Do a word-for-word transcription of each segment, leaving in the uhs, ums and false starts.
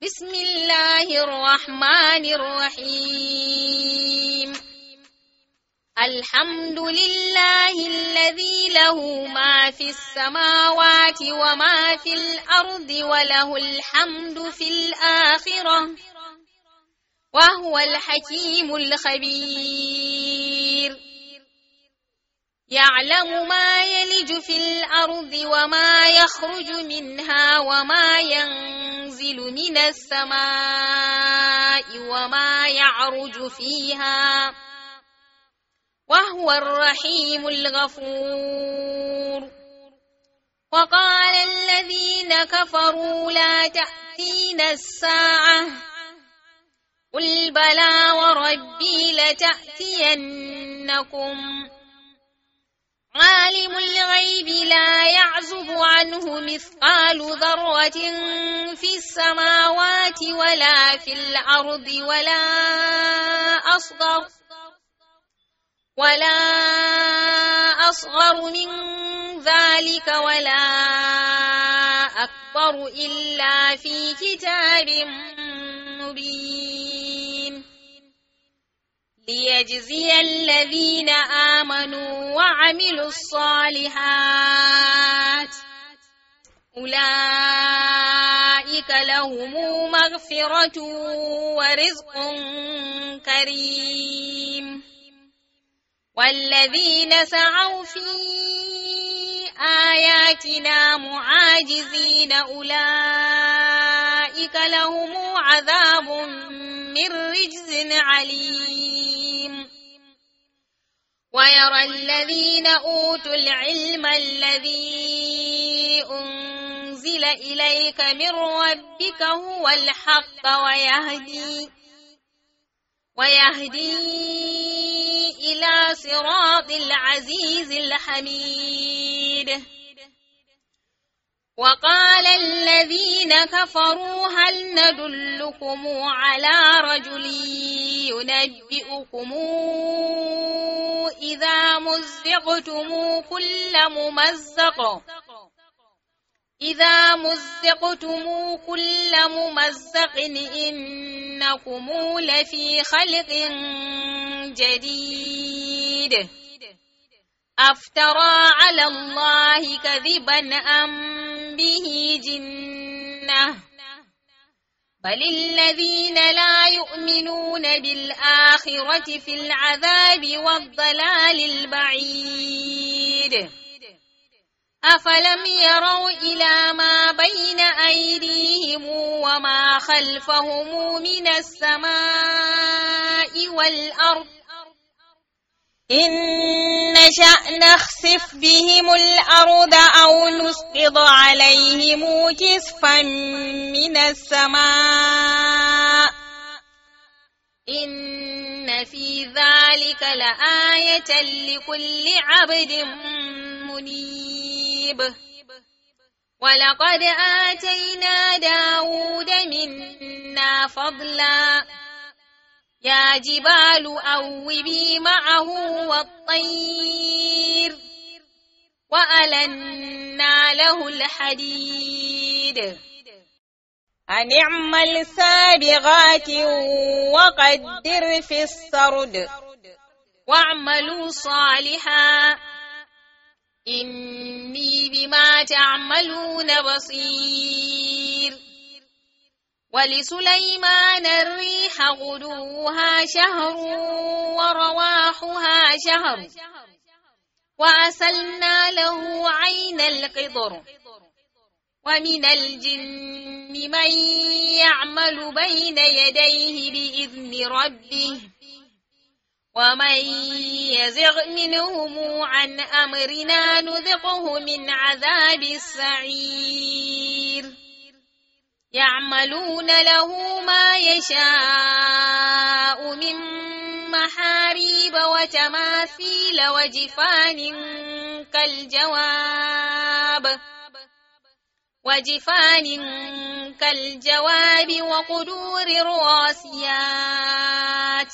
بسم الله الرحمن الرحيم. الحمد لله الذي له ما في السماوات وما في الأرض وله الحمد في الآخرة وهو الحكيم الخبير. يعلم ما يلج في الأرض وما يخرج منها وما ينزل من السماء وما يعرج فيها وهو الرحيم الغفور. وقال الذين كفروا لا تأتينا الساعة قل بلى وربي لتأتينكم عالم الغيب لا يعزب عنه مثقال ذرة في السماوات ولا في الأرض ولا أصغر ولا أصغر من ذلك ولا أكبر إلا في كتاب مبين ليجزي الذين آمنوا وعملوا الصالحات أولئك لهم مغفرة ورزق كريم. والذين سعوا في آياتنا معاجزين أولئك لهم عذاب من رجز عليم. ويرى الذين أوتوا العلم الذي أنزل إليك من ربك هو الحق ويهدي ويهدي إلى صراط العزيز الحميد. وقال الذين كفروا هل ندلكم على رجل ينبئكم إذا مزقتم كل ممزق إذا مزقتم كل ممزق إنكم لفي خلق جديد أفترى على الله كذبا أم به جنة بل الذين لا يؤمنون بالآخرة في العذاب والضلال البعيد. أفلم يروا إلى ما بين أيديهم وما خلفهم من السماء والأرض إن نشأ نخسف بهم الأرض أو نسقط عليهم كسفا من السماء إن في ذلك لآية لكل عبد منيب. ولقد آتينا داود منا فضلا يا جبال أوبي معه والطير وألنا له الحديد أن اعمل سابغات وقدر في السرد واعملوا صالحا إني بما تعملون بصير. ولسليمان الريح غدوها شهر ورواحها شهر وأسلنا له عين القطر ومن الجن من يعمل بين يديه بإذن ربه ومن يزغ منهم عن أمرنا نذقه من عذاب السعير. يعملون له ما يشاء من محاريب وتماثيل وجفان كالجواب وجفان كالجواب وقدور الراسيات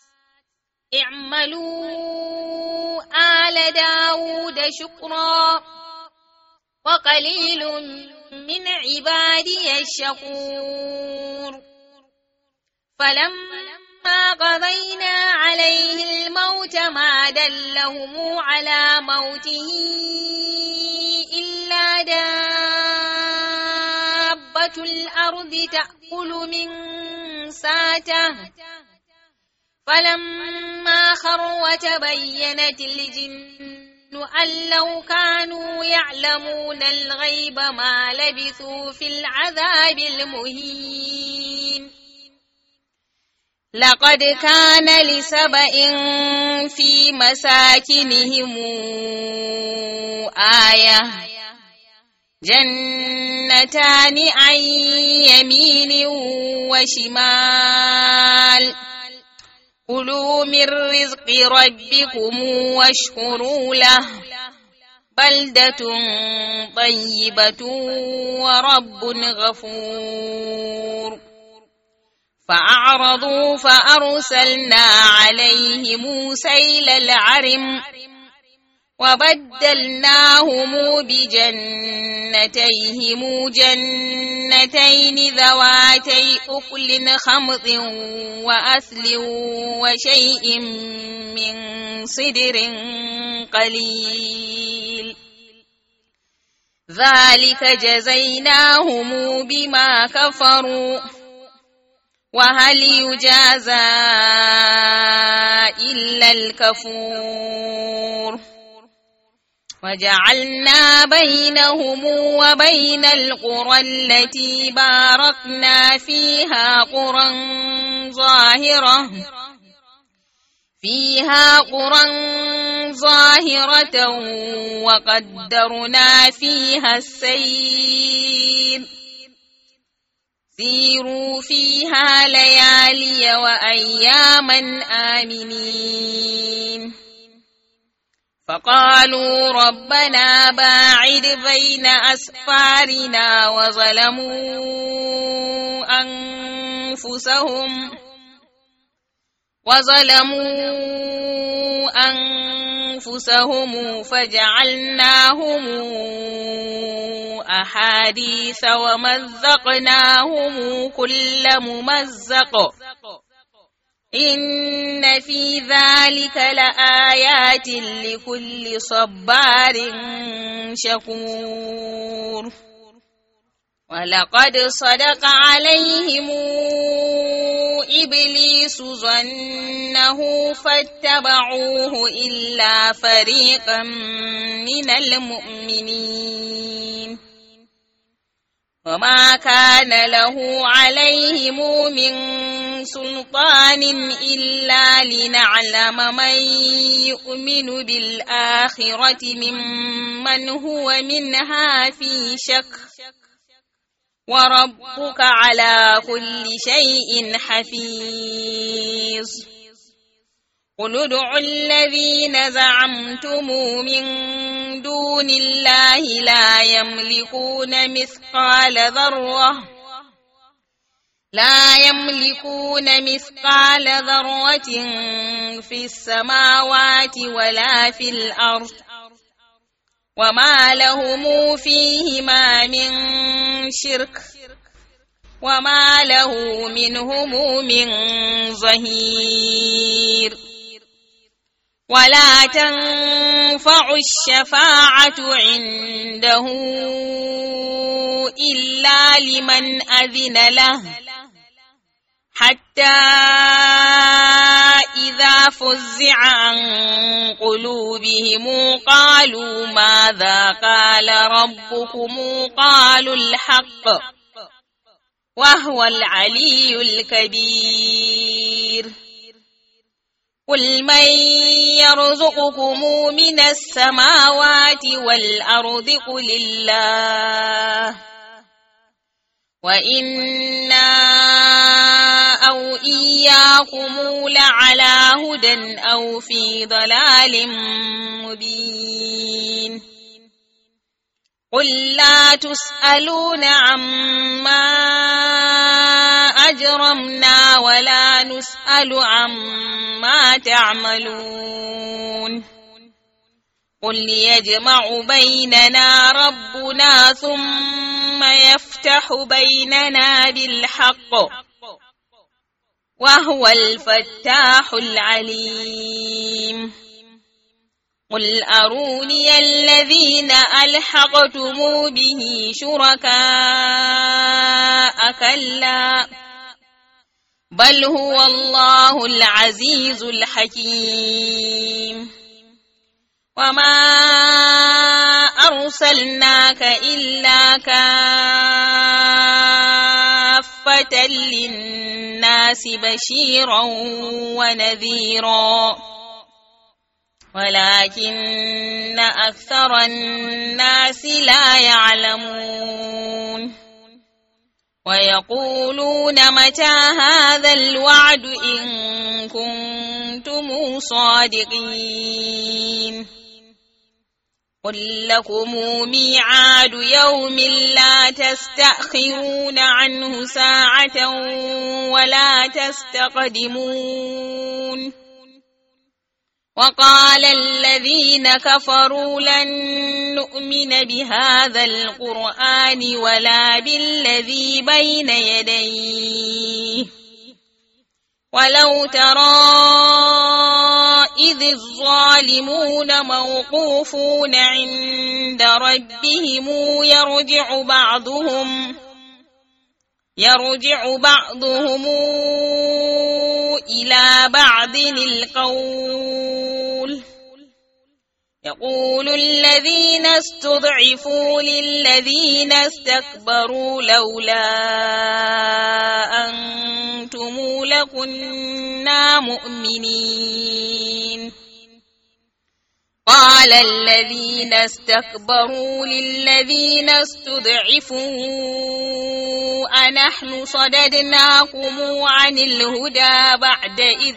اعملوا آل داود شكرا وقليل من عبادي الشكور فلما قضينا عليه الموت ما دلهم على موته إلا دابة الأرض تأكل من ساته فلما خر وتبينت الجن أن لو كانوا يعلمون الغيب ما لبثوا في العذاب المهين لقد كان لسبإ في مساكنهم آية جنتان عن يمين وشمال كلوا من رزق ربكم واشكروا له بلدة طيبة ورب غفور فأعرضوا فأرسلنا عليهم سيل العرم وبدلناهم بجنتيهم جنتين ذواتي أكل خمط وأثل وشيء من صدر قليل ذلك جزيناهم بما كفروا وهل يجازى إلا الكفور وجعلنا بينهم وبين القرى التي باركنا فيها قرى ظاهرة فيها قرى ظاهرة وقدرنا فيها السير سيروا فيها ليالي وأياما آمنين فقالوا ربنا باعد بين أسفارنا وظلموا أنفسهم وظلموا أنفسهم فجعلناهم أحاديث ومزقناهم كل ممزق إن في ذلك لآيات لكل صبار شكور ولقد صدق عليهم إبليس ظنه فاتبعوه إلا فريقا من المؤمنين وما كان له عليهم من سلطان إلا لنعلم من يؤمن بالآخرة ممن هو منها في شك وربك على كل شيء حفيظ قل ادعوا الذين زعمتم من دون الله لا يملكون مثقال ذرة لا يملكون مثقال ذرة في السماوات ولا في الأرض وما لهم فيهما من شرك وما له منهم من ظهير ولا تنفع الشفاعة عنده إلا لمن أذن له حتى إذا فزع عن قلوبهم قالوا ماذا قال ربكم قالوا الحق وهو العلي الكبير قل من يرزقكم من السماوات والأرض قل الله وإنا أو إياكم لعلى هدى أو في ضلال مبين قل لا تسألون عما أجرمنا ولا نسأل عما تعملون قل يجمع بيننا ربنا ثم ثم يفتح بيننا بالحق وهو الفتاح العليم قل أروني الذين ألحقتم به شركاء كلا بل هو الله العزيز الحكيم وما أرسلناك إلا كافة للناس بشيرا ونذيرا ولكن أكثر الناس لا يعلمون ويقولون متى هذا الوعد إن كنتم صادقين قل لكم ميعاد يوم لا تستأخرون عنه ساعة ولا تستقدمون وقال الذين كفروا لن نؤمن بهذا القرآن ولا بالذي بين يديه ولو ترى إذ الظالمون موقوفون عند ربهم يرجع بعضهم يرجع بعضهم إلى بعض القول يقول الذين استضعفوا للذين استكبروا لولا أنتم لكنا مؤمنين قال الذين استكبروا للذين استضعفوا أنحن صددناكم عن الهدى بعد إذ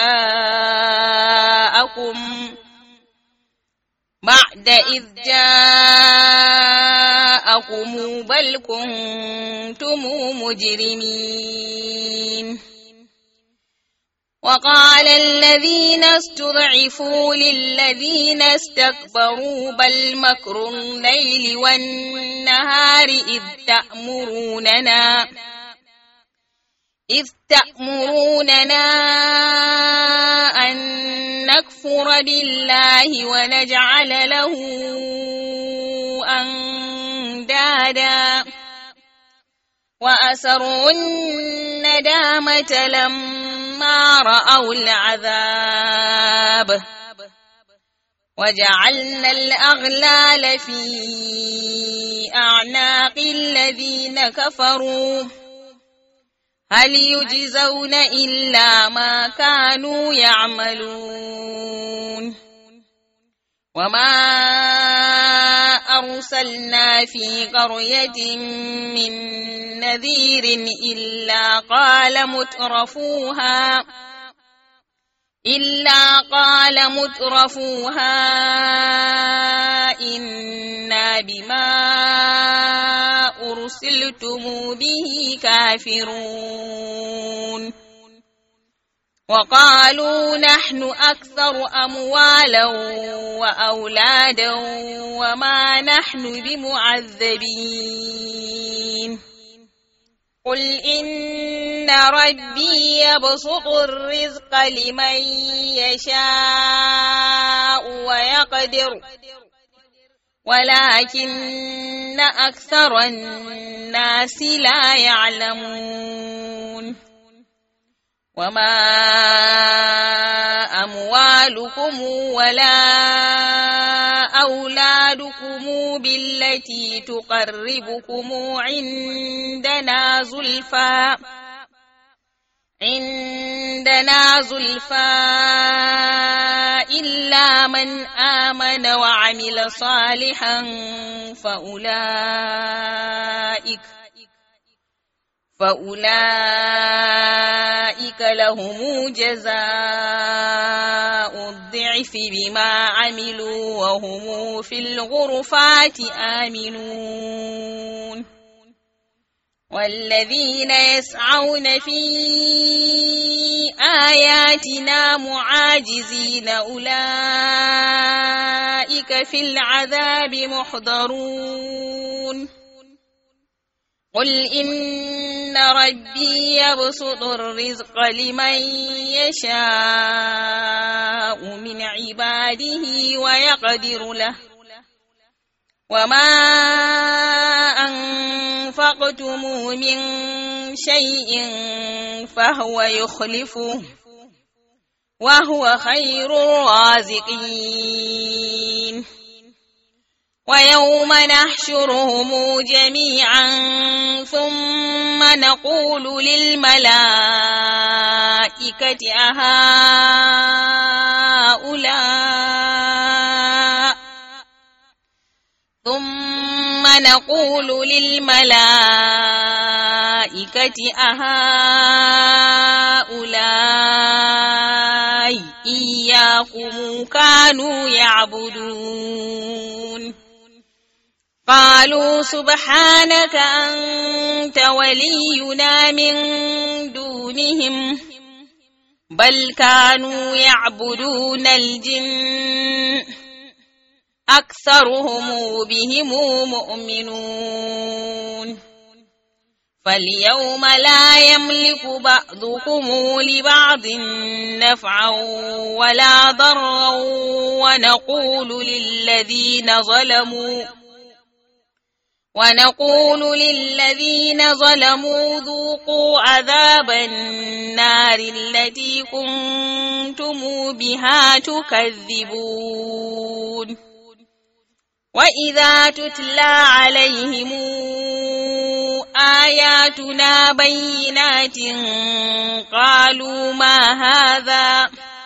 جاءكم بعد إذ جاءكم بل كنتم مجرمين وقال الذين استضعفوا للذين استكبروا بل مكر الليل والنهار إذ تأمروننا إذ تأمروننا أن نكفر بالله ونجعل له أندادا وأسروا الندامة لما رأوا العذاب وجعلنا الأغلال في أعناق الذين كفروا هل يجزون إلا ما كانوا يعملون وما أرسلنا في قرية من نذير إلا قال مترفوها إلا قال مترفوها إنا بما أرسلتم به كافرون وقالوا نحن أكثر أموالا وأولادا وما نحن بمعذبين قل إن ربي يبسط الرزق لمن يشاء ويقدر ولكن أكثر الناس لا يعلمون وما أموالكم ولا أولادكم بالتي تقربكم عندنا زلفى عندنا زلفى إلا من آمن وعمل صالحا فأولئك فأولئك لهم جزاء الضعف بما عملوا وهم في الغرفات آمنون والذين يسعون في آياتنا معاجزين أولئك في العذاب محضرون قل إن ربي يبسط الرزق لمن يشاء من عباده ويقدر له وما أنفقتم من شيء فهو يخلفه وهو خير الرازقين ويوم نحشرهم جميعا ثم نقول للملائكة أهؤلاء ثم نقول للملائكة أهؤلاء إياكم كانوا يعبدون قالوا سبحانك أنت ولينا من دونهم بل كانوا يعبدون الجن أكثرهم بهم مؤمنون فاليوم لا يملك بعضكم لبعض نفعا ولا ضرا ونقول للذين ظلموا ونقول للذين ظلموا ذوقوا عذاب النار التي كنتم بها تكذبون وإذا تتلى عليهم آياتنا بينات قالوا ما هذا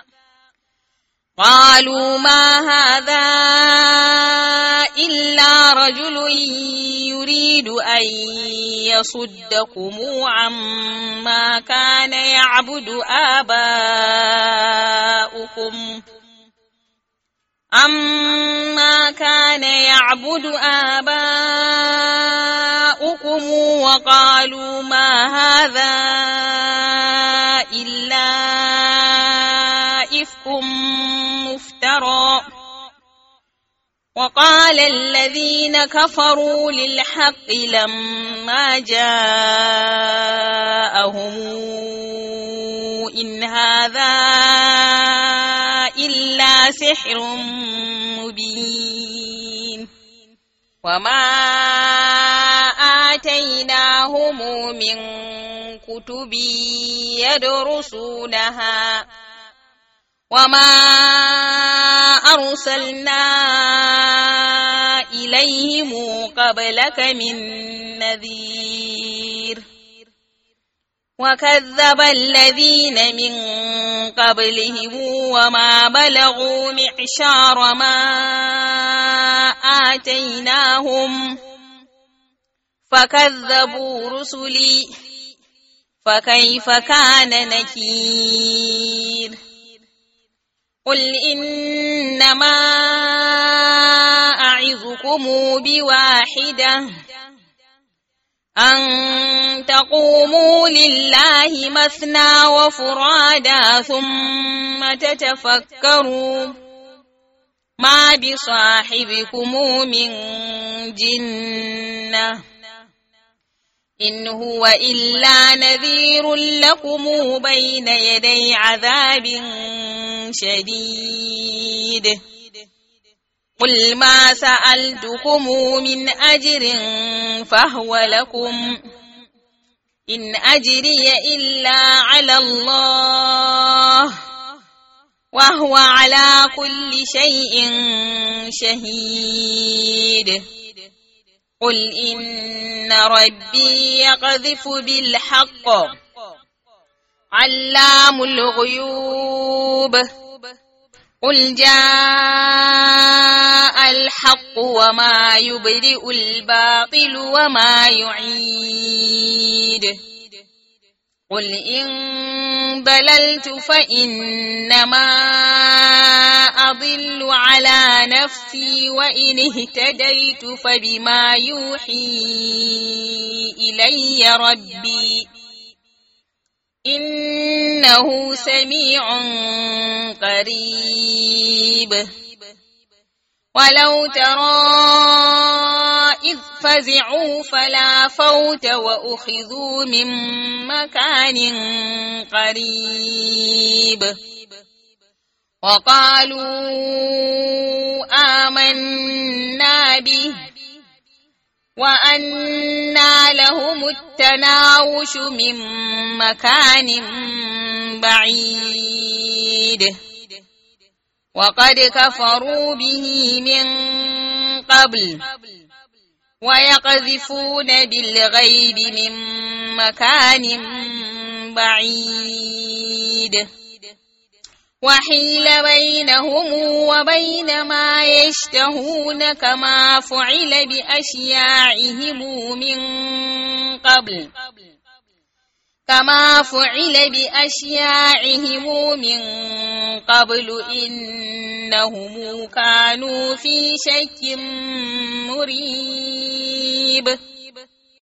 قالوا ما هذا إلا رجل يريد أن يصدكم عما كان يعبد آباؤكم عما كان يعبد آباؤكم وقالوا ما هذا إلا إفك مفترى وقال الذين كفروا للحق لما جاءهم إن هذا إلا سحر مبين وما آتيناهم من كتب يدرسونها وما أرسلنا إليهم قبلك من نذير وكذب الذين من قبلهم وما بلغوا معشار ما آتيناهم فكذبوا رسلي فكيف كان نكير قل إنما أعظكم بواحدة أن تقوموا لله مثنى وفرادا ثم تتفكروا ما بصاحبكم من جنة إن هو إلا نذير لكم بين يدي عذاب شديد قل ما سألتكم من أجر فهو لكم إن أجري إلا على الله وهو على كل شيء شهيد قل إن ربي يقذف بالحق علام الغيوب قل جاء الحق وما يبدئ الباطل وما يعيد قل إن ضللت فإنما أضل على نفسي وإن اهتديت فبما يوحي إلي ربي إنه سميع قريب ولو ترى إذ فزعوا فلا فوت وأخذوا من مكان قريب وقالوا آمنا به وأنى لهم التناوش من مكان بعيد وقد كفروا به من قبل ويقذفون بالغيب من مكان بعيد وحيل بينهم وبين ما يشتهون كما فعل بأشياعهم من قبل كما فعل بأشياعهم من قبل إنهم كانوا في شك مريب